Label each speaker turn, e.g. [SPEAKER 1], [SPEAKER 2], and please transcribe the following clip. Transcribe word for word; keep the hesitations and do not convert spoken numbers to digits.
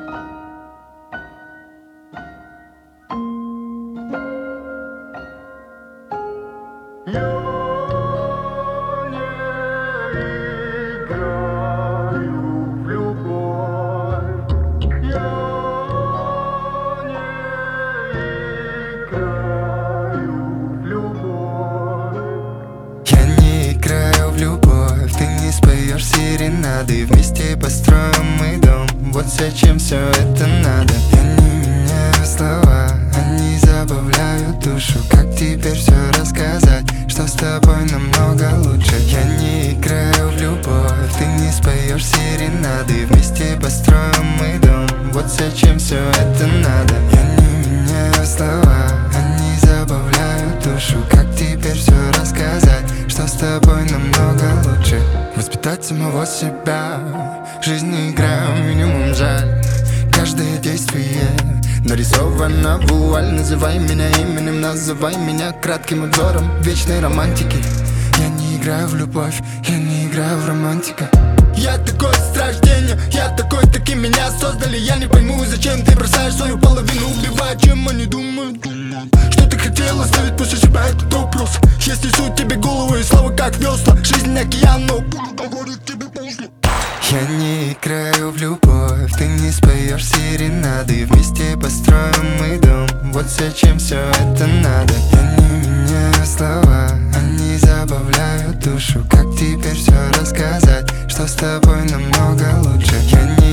[SPEAKER 1] Серенады, вместе построим мы дом. Вот зачем все это надо. Я не меняю слова, они забавляют душу. Как теперь все рассказать, что с тобой намного лучше. Я не играю в любовь, ты не споешь серенады, вместе построим мы дом. Вот зачем все это надо. Я не меняю слова, они забавляют душу. Как теперь все рассказать, что с тобой намного лучше. Воспитать самого себя, в жизни играю минимум жаль. Каждое действие нарисовано вуаль. Называй меня именем, называй меня кратким обзором вечной романтики. Я не играю в любовь, я не играю в романтика. Я такой с рождения, я такой, таким меня создали. Я не пойму, зачем ты бросаешь свою половину, убивая, чем они думают. Что ты хотел оставить после себя, этот вопрос. Если суть тебе голову и слова как весла. Жизнь океан, но говорит тебе поздно. Я не играю в любовь, ты не споешь серенады, вместе построим мы дом. Вот зачем все это надо. Я не меняю слова, они забавляют душу. Как теперь все рассказать, что с тобой намного лучше. Я не